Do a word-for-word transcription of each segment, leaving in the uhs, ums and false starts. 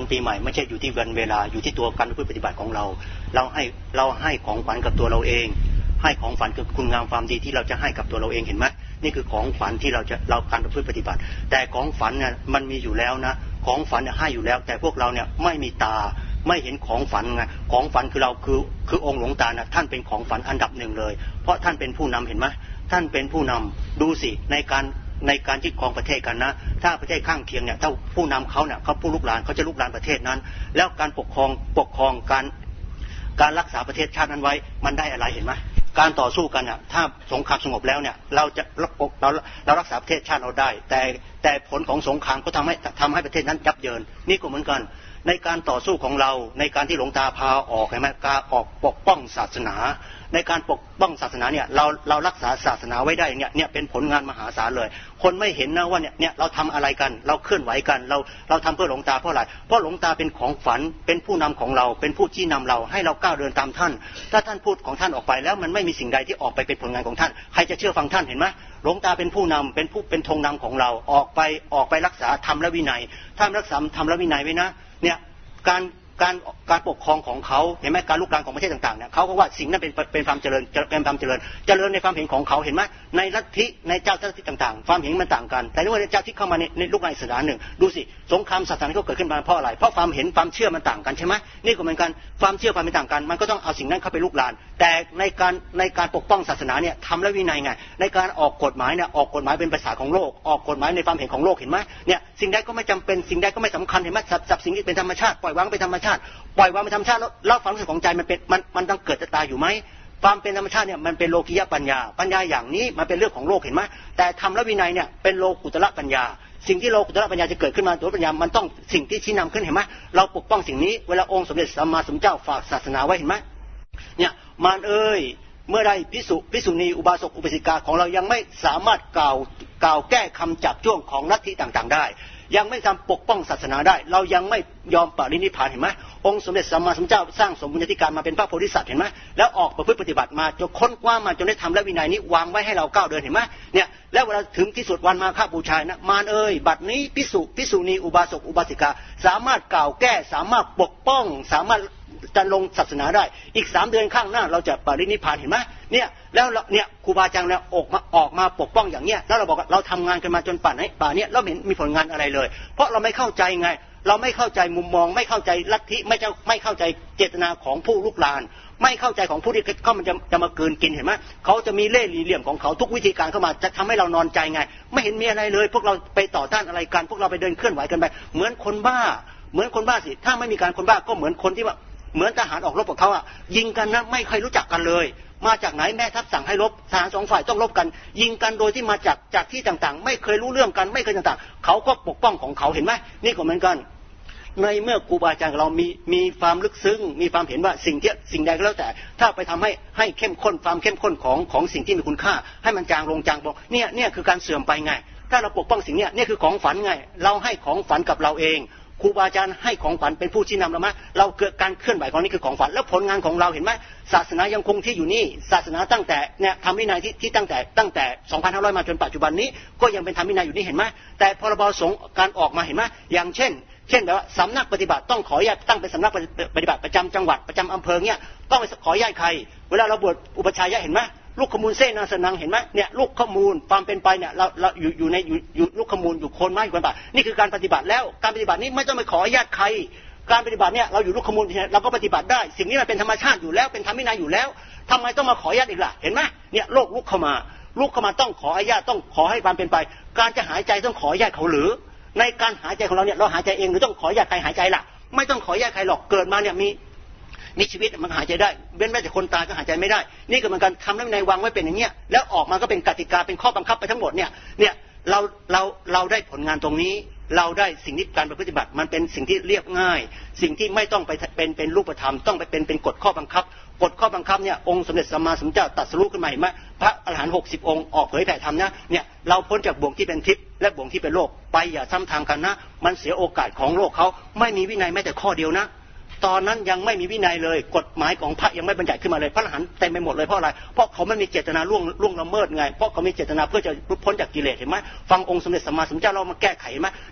คุณปีใหม่ไม่ใช่อยู่ที่วันเวลาอยู่ที่ตัวการปฏิบัติของเราเราให้เราให้ของขวัญกับตัวเราเองให้ของขวัญคือคุณงามความดีที่เราจะให้กับตัวเราเองเห็นไหมนี่คือของขวัญที่เราจะเราการปฏิบัติแต่ของขวัญเนี่ยมันมีอยู่แล้วนะของขวัญเนี่ยให้อยู่แล้วแต่พวกเราเนี่ยไม่มีตาไม่เห็นของฝันไงของฝันคือเราคือคือองค์หลวงตานะท่านเป็นของฝันอันดับหนึ่งเลยเพราะท่านเป็นผู้นำเห็นไหมท่านเป็นผู้นำดูสิในการในการที่ครองประเทศกันนะถ้าประเทศข้างเคียงเนี่ยถ้าผู้นำเขาเนี่ยเขาผู้ลุกลานเขาจะลุกลานประเทศนั้นแล้วการปกครองปกครองการการรักษาประเทศชาตินั้นไว้มันได้อะไรเห็นไหมการต่อสู้กันเนี่ยถ้าสงครามสงบแล้วเนี่ยเราจะเราเรารักษาประเทศชาติเราได้แต่แต่ผลของสงครามก็ทำให้ทำให้ประเทศนั้นยับเยินนี่ก็เหมือนกันในการต่อสู้ของเราในการที่หลวงตาพาออกใช่ไหมการออกปกป้องศาสนาในการปกป้องศาสนาเนี่ยเราเรารักษาศาสนาไว้ได้เนี่ยเนี่ยเป็นผลงานมหาศาลเลยคนไม่เห็นนะว่าเนี่ยเนี่ยเราทำอะไรกันเราเคลื่อนไหวกันเราเราทำเพื่อหลวงตาเพราะอะไรเพราะหลวงตาเป็นของฝันเป็นผู้นำของเราเป็นผู้ชี้นำเราให้เราก้าวเดินตามท่านถ้าท่านพูดของท่านออกไปแล้วมันไม่มีสิ่งใดที่ออกไปเป็นผลงานของท่านใครจะเชื่อฟังท่านเห็นไหมหลวงตาเป็นผู้นำเป็นผู้เป็นธงนำของเราออกไปออกไปรักษาธรรมและวินัยถ้ารักษาธรรมและวินัยไว้นะเนี่ยการการการปกครองของเขาเห็นไหมการลุกลานของประเทศต่างๆเนี่ยเขาก็ว่าสิ่งนั้นเป็นเป็นความเจริญเป็นความเจริญเจริญในความเห็นของเขาเห็นไหมในลัทธิในเจ้าลัทธิต่างๆความเห็นมันต่างกันแต่ว่าในเจ้าที่เข้ามาในในลุกลานศาสนาหนึ่งดูสิสงครามศาสนาที่เกิดขึ้นมาเพราะอะไรเพราะความเห็นความเชื่อมันต่างกันใช่ไหมนี่ก็เหมือนกันความเชื่อความเป็นต่างกันมันก็ต้องเอาสิ่งนั้นเข้าไปลุกลานแต่ในการในการปกป้องศาสนาเนี่ยทำและวินัยไงในการออกกฎหมายเนี่ยออกกฎหมายเป็นภาษาของโลกออกกฎหมายในความเห็นของโลกเห็นไหมเนี่ยสิ่งใดก็ไม่จำเป็นสิ่งใดก็ไม่สำคัญเห็นไหมสับสิ่งที่เป็นธรรมชาติปล่อยวางเป็นธรรมชาติปล่อยวางเป็นธรรมชาติแล้วความรู้สึกของใจมันเป็นมันมันต้องเกิดตายอยู่ไหมความเป็นธรรมชาติเนี่ยมันเป็นโลกิยปัญญาปัญญาอย่างนี้มันเป็นเรื่องของโลกเห็นไหมแต่ธรรมและวินัยเนี่ยเป็นโลกุตระปัญญาสิ่งที่โลกุตระปัญญาจะเกิดขึ้นมาตัวปัญญามันต้องสิ่งที่ชี้นำขึ้นเห็นไหมเราปกป้องสิ่งนี้เวลาองค์สมเด็จสัมมาสัมพุทธเจ้าฝากศาสนาไว้เห็นไหมเนี่ยมารเอ้ยเมื่อใดภิกษุภิกษุณีอุบาสกอุบาสิกาของเรายังไม่สามารถกล่าวกล่าวแก้คำจับจ้วงของลัทธิต่างๆได้ยังไม่ทำปกป้องศาสนาได้เรายังไม่ยอมปรินิพพานเห็นไหมองค์สมเด็จสัมมาสัมพุทธเจ้าสร้างสมบุญญาธิการมาเป็นพระโพธิสัตว์เห็นไหมแล้วออกประพฤติปฏิบัติมาจนค้นคว้ามาจนได้ทำและวินัยนี้วางไว้ให้เราก้าวเดินเห็นไหมเนี่ยแล้วเวลาถึงที่สุดวันมาฆบูชานะมารเอ้ยบัดนี้ภิกษุภิกษุณีอุบาสกอุบาสิกาสามารถกล่าวแก้สามารถปกป้องสามารถจะลงศาสนาได้อีกสามเดือนข้างหน้าเราจะปรินิพพานเห็นไหมเนี่ยแล้วเนี่ยครูบาอาจารย์เนี่ยออกมาออกมาปกป้องอย่างเนี้ยแล้วเราบอกเราทำงานกันมาจนป่านนี้ป่านนี้เราไม่เห็นมีผลงานอะไรเลยเพราะเราไม่เข้าใจไงเราไม่เข้าใจมุมมองไม่เข้าใจลัทธิไม่จะไม่เข้าใจเจตนาของผู้ลุกลานไม่เข้าใจของผู้ที่เขามันจะจะมาเกินกินเห็นไหมเขาจะมีเล่ห์เหลี่ยมของเขาทุกวิธีการเข้ามาจะทำให้เรานอนใจไงไม่เห็นมีอะไรเลยพวกเราไปต่อต้านอะไรกันพวกเราไปเดินเคลื่อนไหวกันไปเหมือนคนบ้าเหมือนคนบ้าสิถ้าไม่มีการคนบ้าก็เหมือนคนที่ว่าเหมือนทหารออกรบกับเขาอ่ะยิงกันนะไม่เคยรู้จักกันเลยมาจากไหนแม่ทัพสั่งให้รบทหารสองฝ่ายต้องรบกันยิงกันโดยที่มาจากจากที่ต่างๆไม่เคยรู้เรื่องกันไม่เคยต่างๆเขาก็ปกป้องของเขาเห็นไหมนี่ก็เหมือนกันในเมื่อครูบาอาจารย์เรามีมีความลึกซึ้งมีความเห็นว่าสิ่งที่สิ่งใดก็แล้วแต่ถ้าไปทำให้ให้เข้มข้นความเข้มข้นของของสิ่งที่มีคุณค่าให้มันจางลงจางลงเนี่ยเนี่ยคือการเสื่อมไปไงถ้าเราปกป้องสิ่งเนี้ยเนี่ยคือของฝันไงเราให้ของฝันกับเราเองครูบาอาจารย์ให้ของฝันเป็นผู้ชี้นำเราไหมเราเกิดการเคลื่อนไหวของนี้คือของฝันแล้วผลงานของเราเห็นไหมศาสนายังคงที่อยู่นี่ศาสนาตั้งแต่เนี่ยทำวินัยที่ที่ตั้งแต่ตั้งแต่สองพันห้าร้อยมาจนปัจจุบันนี้ก็ยังเป็นทำวินัยอยู่นี่เห็นไหมแต่พรบสงฆ์การออกมาเห็นไหมอย่างเช่นเช่นแบบว่าสำนักปฏิบัติต้องขออนุญาตตั้งเป็นสำนักปฏิบัติประจำจังหวัดประจำอำเภอเนี่ยต้องไปขออนุญาตใครเวลาเราบวชอุปชัยยะเห็นไหมลูกขมูลเสนาสนังเห็นไหมเนี่ยลูกขมูลความเป็นไปเนี่ยเราเราอยู่อยู่ในอยู่อยู่ลูกขมูลอยู่โคนไม้อยู่คนป่านี่คือการปฏิบัติแล้วการปฏิบัตินี้ไม่ต้องไปขออนุญาตใครการปฏิบัติเนี่ยเราอยู่ลูกขมูลเราก็ปฏิบัติได้สิ่งนี้มันเป็นธรรมชาติอยู่แล้วเป็นธรรมวินัยอยู่แล้วทำไมต้องมาขออนุญาตอีกล่ะเห็นไหมเนี่ยโลกลุกเข้ามาลุกเข้ามาต้องขออนุญาตต้องขอให้ความเป็นไปการจะหายใจต้องขออนุญาตเขาหรือในการหายใจของเราเนี่ยเราหายใจเองหรือต้องขออนุญาตใครหายใจล่ะไม่ต้องขออนุญาตใครหรอกเกิดมาเนี่ยมีมีชีวิตมันหายใจได้เว้นแม้แต่คนตายก็หายใจไม่ได้นี่ก็เหมือนกันทำแล้วในวางไว้เป็นอย่างเงี้ยแล้วออกมาก็เป็นกติกาเป็นข้อบังคับไปทั้งหมดเนี่ยเนี่ยเราเราเราได้ผลงานตรงนี้เราได้สิ่งที่การปฏิบัติมันเป็นสิ่งที่เรียบง่ายสิ่งที่ไม่ต้องไปเป็นเป็นรูปธรรมต้องไปเป็นเป็นกฎข้อบังคับกฎข้อบังคับเนี่ยองค์สมเด็จสัมมาสัมพุทธเจ้าตรัสรู้ขึ้นมาเห็นไหมพระอรหันต์หกสิบองค์ออกเผยแผ่ธรรมนะเนี่ยเราพ้นจากบ่วงที่เป็นทิพย์และบ่วงที่เป็นโลกไปอย่าซ้ำทางกันนะมันเสียโอกาสของโลกเขาไม่มีวินัยแม้แต่ข้อเดียวนะตอนนั้นยังไม่มีวินัยเลยกฎหมายของพระยังไม่บัญญัติขึ้นมาเลยพระอรหันต์เต็มไปหมดเลยเพราะอะไรเพราะเขาไม่มีเจตนาล่วงล่วงละเมิดไงเพราะเขามีเจตนาเพื่อจะพ้นจากกิเลสเห็นไหมฟังองค์สมเด็จสัมมาสัมพุทธเจ้าเรามาแก้ไขไหมเนี่ย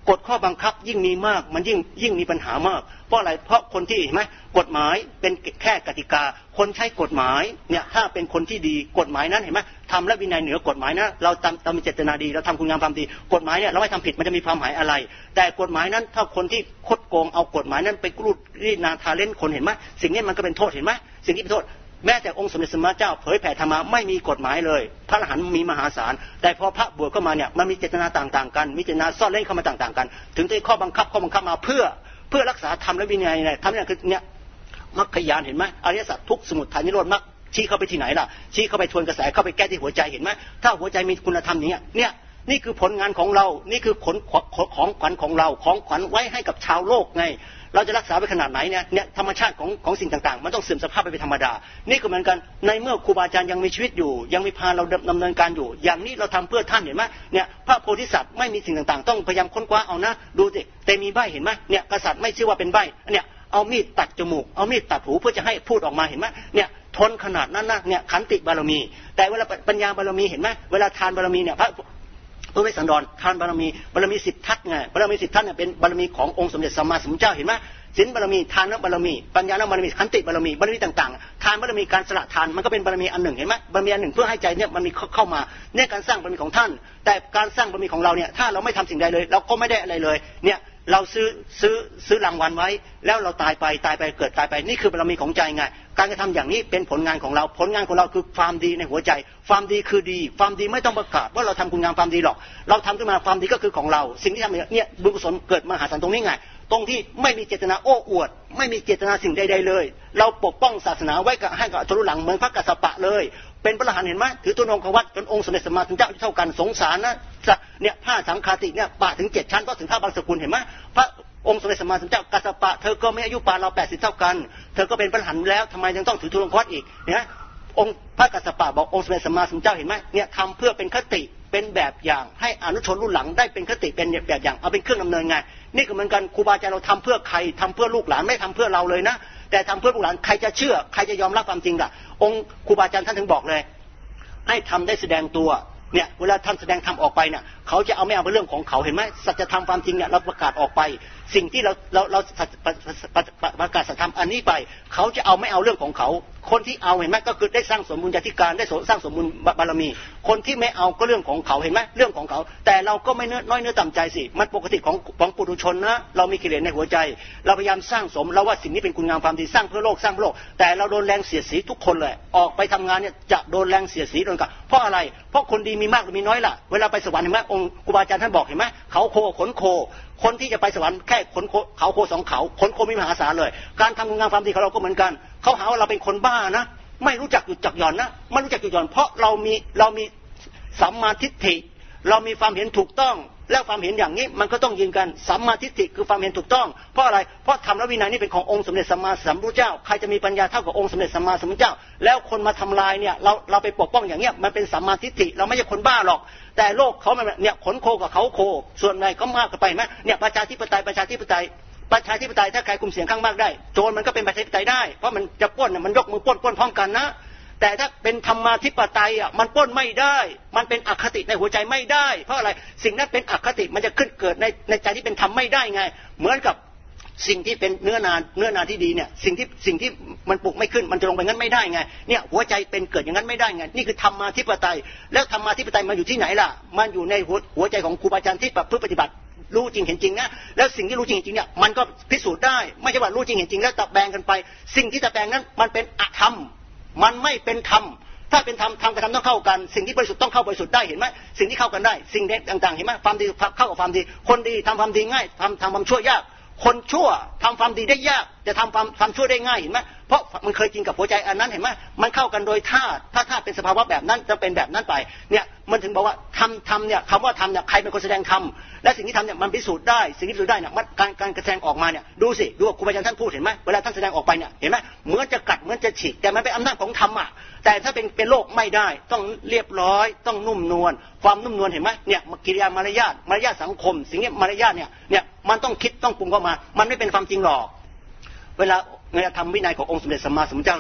กฎข้อบังคับยิ่งมีมากมันยิ่งยิ่งมีปัญหามากเพราะอะไรเพราะคนที่เห็นไหมกฎหมายเป็นแค่กติกาคนใช้กฎหมายเนี่ยถ้าเป็นคนที่ดีกฎหมายนั้นเห็นไหมทำและวินัยเหนือกฎหมายนะเราทำตามเจตนาดีเราทำคุณงามความดีกฎหมายเนี่ยเราไม่ทำผิดมันจะมีความหมายอะไรแต่กฎหมายนั้นถ้าคนที่คดโกงเอากฎหมายนั้นไปกรูดรีดนาทาเล่นคนเห็นไหมสิ่งนี้มันก็เป็นโทษเห็นไหมสิ่งนี้เป็นโทษแม้แต่องค์สมเด็จสมมาเจ้าเผยแผ่ธรรมะไม่มีกฎหมายเลยพระอรหันต์มีมหาศาลแต่พอพระบวชเข้ามาเนี่ยมันมีเจตนาต่างๆกันมีเจตนาซ่อนเล่นเข้ามาต่างๆกันถึงได้ข้อบังคับข้อบังคับมาเพื่อเพื่อรักษาธรรมและวินัยเนี่ยทำเนี่ยคือเนี่ยมรรคญาณเห็นไหมอริยสัจทุกข์สมุทัยนิโรธมรรคชี้เข้าไปที่ไหนล่ะชี้เข้าไปทวนกระแสเข้าไปแก้ที่หัวใจเห็นไหมถ้าหัวใจมีคุณธรรมนี้เนี่ยนี่คือผลงานของเรานี่คือผลของขวัญของเราของขวัญไว้ให้กับชาวโลกไงเราจะรักษาไปขนาดไหนเนี่ยเนี่ยธรรมชาติของของสิ่งต่างๆมันต้องเสื่อมสภาพไปเป็นธรรมดานี่ก็เหมือนกันในเมื่อครูบาอาจารย์ยังมีชีวิตอยู่ยังมีพาเราดำเนินการอยู่อย่างนี้เราทำเพื่อท่านเห็นไหมเนี่ยพระโพธิสัตว์ไม่มีสิ่งต่างๆต้องพยายามค้นคว้าเอานะดูสิแต่มีใบเห็นไหมเนี่ยกษัตริย์ไม่ชื่อว่าเป็นใบเนี่ยเอามีดตัดจมูกเอามีดตัดหูเพื่อจะให้พูดออกมาเห็นไหมเนี่ยทนขนาดนั้นนะเนี่ยขันติบารมีแต่เวลาปัญญาบารมีเห็นไหมเวลาทานบารมีเนี่ยพระพระเวสสันดรทานบารมีบารมีสิบทัศไงบารมีสิบทัศเนี่ยเป็นบารมีขององค์สมเด็จสัมมาสัมพุทธเจ้าเห็นไหมศีลบารมีทานบารมีปัญญาบารมีขันติบารมีบารมีต่างๆทานบารมีการสละทานมันก็เป็นบารมีอันหนึ่งเห็นไหมบารมีอันหนึ่งเพื่อให้ใจเนี่ยมันมีเข้ามาเนี่ยการสร้างบารมีของท่านแต่การสร้างบารมีของเราเนี่ยถ้าเราไม่ทำสิ่งใดเลยเราก็ไม่ได้อะไรเลยเนี่ยเราซื้อซื้อซื้อรางวัลไว้แล้วเราตายไปตายไปเกิดตายไปนี่คือบารมีของใจไงการกระทำอย่างนี้เป็นผลงานของเราผลงานของเราคือความดีในหัวใจความดีคือดีความดีไม่ต้องประกาศว่าเราทำคุณงามความดีหรอกเราทำขึ้นมาความดีก็คือของเราสิ่งที่ทำเนี่ยบุญกุศลเกิดมหาศาลตรงนี้ไงตรงที่ไม่มีเจตนาโอ้อวดไม่มีเจตนาสิ่งใดๆเลยเราปกป้องศาสนาไว้กับให้กับทะลุหลังเหมือนพระกัสสปะเลยเป็นพระอรหันต์เห็นไหมถือตุนองควัตจนองค์สมเด็จสัมมาสัมพุทธเจ้าเท่ากันสงสารนะเนี่ยผ้าสังฆาติเนี่ยปะถึงเจ็ดชั้นก็ถึงผ้าบางสกุลเห็นไหมพระองค์สมเด็จสัมมาสัมพุทธเจ้ากัสสปะเธอก็ไม่อายุปานเราแปดสิบเท่ากันเธอก็เป็นพระอรหันต์แล้วทำไมยังต้องถือตุนองควัตอีกเนี่ยองค์พระกัสสปะบอกองค์สมเด็จสัมมาสัมพุทธเจ้าเห็นไหมเนี่ยทำเพื่อเป็นคติเป็นแบบอย่างให้อนุชนรุ่นหลังได้เป็นคติเป็นแบบอย่างเอาเป็นเครื่องดำเนินไงนี่ก็เหมือนกันครูบาอาจารย์เราทำเพื่อใครทำเพื่อลูกหลานไม่ทำเพื่อเราเลยนะแต่ทำเพื่อลูกหลานใครจะเชื่อใครจะยอมรับความจริงล่ะองค์ครูบาอาจารย์ท่านถึงบอกเลยให้ทำได้แสดงตัวเนี่ยเวลาท่านแสดงธรรมออกไปเนี่ยเขาจะเอาไม่เอาเป็นเรื่องของเขาเห็นไหมสัจธรรมความจริงเนี่ยเราประกาศออกไปสิ่งที่เราเราเราประกาศสัจธรรมอันนี้ไปเขาจะเอาไม่เอาเรื่องของเขาคนที่เอาเห็นไหมก็คือได้สร้างสมบุญญาธิการได้สร้างสมบุญบารมีคนที่ไม่เอาก็เรื่องของเขาเห็นไหมเรื่องของเขาแต่เราก็ไม่น้อยเนื้อต่ำใจสิมันปกติของของปุถุชนนะเรามีกิเลสในหัวใจเราพยายามสร้างสมเราว่าสิ่งนี้เป็นคุณงามความดีสร้างเพื่อโลกสร้างเพื่อโลกแต่เราโดนแรงเสียดสีทุกคนเลยออกไปทำงานเนี่ยจะโดนแรงเสียดสีโดนกับเพราะอะไรเพราะคนดีมีมากหรือมีน้อยล่ะเวลาไปสวรรค์เห็นไหมองค์ครูบาอาจารย์ท่านบอกเห็นไหมเขาโคขนโคคนที่จะไปสวรรค์แค่ขนเขาโคสองเขาขนโคมีมหาศาลเลยการทำคุณงามความดีของเราก็เหมือนกันเขาหาว่าเราเป็นคนบ้านะไม่รู้จักหยุดจักหย่อนนะไม่รู้จักหยุดหย่อนเพราะเรามีเรามีสัมมาทิฏฐิเรามีความเห็นถูกต้องแล้วความเห็นอย่างนี้มันก็ต้องยืนกันสัมมาทิฏฐิคือความเห็นถูกต้องเพราะอะไรเพราะธรรมและวินัยนี่เป็นขององค์สมเด็จสัมมาสัมพุทธเจ้าใครจะมีปัญญาเท่ากับองค์สมเด็จสัมมาสัมพุทธเจ้าแล้วคนมาทำลายเนี่ยเราเราไปปกป้องอย่างเงี้ยมันเป็นสัมมาทิฏฐิเราไม่ใช่คนบ้าหรอกแต่โลกเขาเนี่ยขนโคกับเขาโคส่วนใหญ่เขามากกันไปไหมเนี่ยประชาธิปไตยประชาธิปไตยประชาธิปไตยถ้าใครคุมเสียงข้างมากได้โจรมันก็เป็นประชาธิปไตยได้เพราะมันจะปล้นเนี่ยมันยกมือปล้นปล้นพร้อมกันนะแต่ถ้าเป็นธรรมาธิปไตยอ่ะมันปล้นไม่ได้มันเป็นอคติในหัวใจไม่ได้เพราะอะไรสิ่งนั้นเป็นอคติมันจะขึ้นเกิดในในใจที่เป็นธรรมไม่ได้ไงเหมือนกับสิ่งที่เป็นเนื้อนาเนื้อนาที่ดีเนี่ยสิ่งที่สิ่งที่มันปลุกไม่ขึ้นมันจะลงไปงั้นไม่ได้ไงเนี่ยหัวใจเป็นเกิดอย่างนั้นไม่ได้ไงนี่คือธรรมาธิปไตยแล้วธรรมาธิปไตยมันอยู่ที่ไหนล่ะมันอยู่ในหัวหัวใจของครูบาอาจารย์ที่ประพฤติปฏิบัติรู้จริงเห็นจริงนะแล้วสิ่งที่รู้จริงเห็นจริงเนี่ยมันก็พิสูจน์ได้ไม่ใช่ว่ารู้จริงเห็นจริงแล้วตะแบงกันไปสิ่งที่ตะแบงนั้นมันเป็นอธรรมมันไม่เป็นธรรมถ้าเป็นธรรมธรรมกับธรรมต้องเข้ากันสิ่งที่บริสุทธิ์ต้องเข้าบริสุทธิ์ได้เห็นไหมสิ่งที่เข้ากันได้สิ่งต่างๆเห็นไหมความดีเข้ากับความดีคนดีทำความดีง่ายทำทำความชั่วยากคนชั่วทำความดีได้ยากจะทำความความชั่วได้ง่ายเห็นไหมเพราะมันเคยจริงกับหัวใจอันนั้นเห็นไหมมันเข้ากันโดยธาตุถ้าธาตุเป็นสภาวะแบบนั้นจะเป็นแบบนั้นไปเนี่ยมันถึงบอกว่าทำทำเนี่ยคำว่าทำเนี่ยใครเป็นคนแสดงธรรมและสิ่งที่ทำเนี่ยมันพิสูจน์ได้สิ่งที่พิสูจน์ได้เนี่ยมันการการแสดงออกมาเนี่ยดูสิดูครูบาอาจารย์ท่านพูดเห็นไหมเวลาท่านแสดงออกไปเนี่ยเห็นไหมเหมือนจะกัดเหมือนจะฉีกแต่มันเป็นอำนาจของธรรมอ่ะแต่ถ้าเป็นเป็นโลกไม่ได้ต้องเรียบร้อยต้องนุ่มนวลความนุ่มนวลเห็นไหมเนี่ยกิริยามารยาทมารยาทสังคมสิ่งนี้มารยาทเนี่ยเนี่ยมันต้องคิดต้องปรุงเข้ามามันไม่เป็นความจริงหรอกเวลาเวลาทำวินัยขององค์สมเด็จสัมมาสัมพุทธเจ้านะ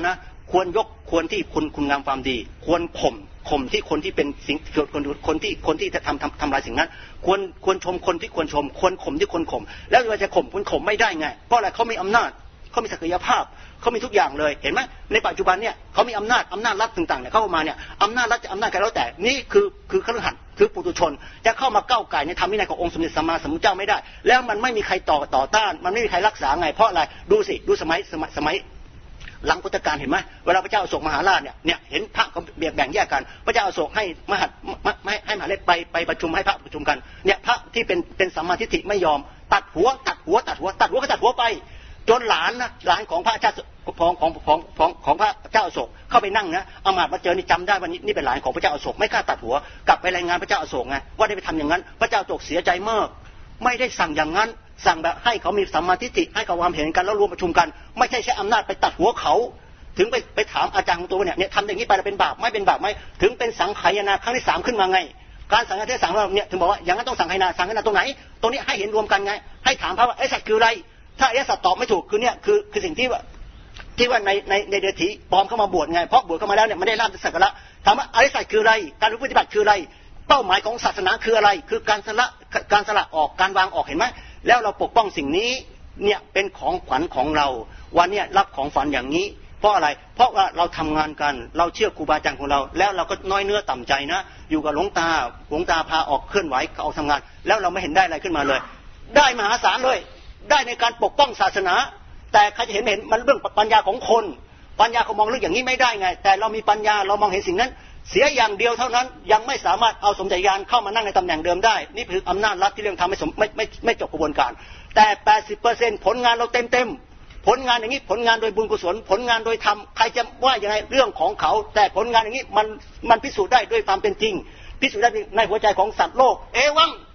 ควรยกควรที่คุณคุณงามความดีควรข่มข่มที่คนที่เป็นสิ่งคนคนที่คนที่จะทำทำทำลายสิ่งนั้นควรควรชมคนที่ควรชมควรข่มที่ควรข่มแล้วเราจะข่มคุณข่มไม่ได้ไงเพราะอะไรเขามีอำนาจเขามีศักยภาพเขามีทุกอย่างเลยเห็นไหมในปัจจุบันเนี่ยเขามีอำนาจอำนาจรัฐต่างๆเนี่ยเข้ามาเนี่ยอำนาจรัฐจะอำนาจใครแล้วแต่นี่คือคือคฤหัสถ์คือปุถุชนจะเข้ามาก้าวไก่ในธรรมวินัยขององค์สมเด็จสัมมาสัมพุทธเจ้าไม่ได้แล้วมันไม่มีใครต่อต่อต้านมันไม่มีใครรักษาไงเพราะอะไรดูสิดูสมัยสมัยสมัยหลังพุทธกาลเห็นไหมเวลาพระเจ้าอโศกมหาราชเนี่ยเนี่ยเห็นพระเขาแบ่งแยกกันพระเจ้าอโศกให้มหาไม่ให้มหาเล็กไปไปประชุมให้พระประชุมกันเนี่ยพระที่เป็นเป็นสัมมาทิฏฐิไม่ยอมตัดหัวตัดหัวตัดหัวตัดหัวก็ตัดหัวไปจนหลานนะหลานของพระเจ้าของของของของของพระเจ้าอโศกเข้าไปนั่งนะอมาตย์มาเจอนี่จำได้ว่านี่เป็นหลานของพระเจ้าอโศกไม่กล้าตัดหัวกลับไปรายงานพระเจ้าอโศกไงว่าได้ไปทำอย่างนั้นพระเจ้าอโศกเสียใจมากไม่ได้สั่งอย่างนั้นสั่งแบบให้เขามีสัมมาทิฏฐิให้เขาความเห็นกันแล้วรวมประชุมกันไม่ใช่ใช้อำนาจไปตัดหัวเขาถึงไปไปถามอาจารย์ของตัวเนี่ยเนี่ยทำอย่างนี้ไปแล้วเป็นบาปไม่เป็นบาปไหมถึงเป็นสังขายนาครั้งที่สามขึ้นมาไงการสังฆทานที่สามเราเนี่ยถึงบอกว่าอย่างนั้นต้องสังขายนาสังขายนาตรงไหนตรงนี้ให้เห็นรวมกันไงให้ถามพระว่าไอ้สัตว์คืออะไรถ้าไอ้สัตว์ตอบไม่ถูกคือเนี่ยคือคือสิ่งที่ว่าที่ว่าในในในเดรัจฉีปลอมเข้ามาบวชไงเพราะบวชเข้ามาแล้วเนี่ยไม่ได้ลาภสักการะถามว่าอริยสัจคืออะไรการปฏิบัติคืออะไรเป้าหมายของศาสนาคืออะไรคือการสละการสละออกการวางออกเห็นไหมแล้วเราปกป้องสิ่งนี้เนี่ยเป็นของขวัญของเราวันนี้รับของฝันอย่างนี้เพราะอะไรเพราะว่าเราทำงานกันเราเชื่อครูบาอาจารย์ของเราแล้วเราก็น้อยเนื้อต่ำใจนะอยู่กับหลวงตาหลวงตาพาออกเคลื่อนไหวออกทำงานแล้วเราไม่เห็นได้อะไรขึ้นมาเลยได้มหาศาลเลยได้ในการปกป้องศาสนาแต่ใครจะเห็นเห็นมันเรื่องปัญญาของคนปัญญาเขามองเรื่องอย่างนี้ไม่ได้ไงแต่เรามีปัญญาเรามองเห็นสิ่งนั้นเสียอย่างเดียวเท่านั้นยังไม่สามารถเอาสมเด็จญาณเข้ามานั่งในตำแหน่งเดิมได้นี่คืออำนาจรัฐที่เรื่องทำไม่ไม่ไม่ไม่จบกระบวนการแต่ แปดสิบเปอร์เซ็นต์ ผลงานเราเต็มเต็มผลงานอย่างนี้ผลงานโดยบุญกุศลผลงานโดยธรรมใครจะว่าอย่างไรเรื่องของเขาแต่ผลงานอย่างนี้มันมันพิสูจน์ได้ด้วยความเป็นจริงพิสูจน์ได้ในหัวใจของสัตว์โลกเอวัง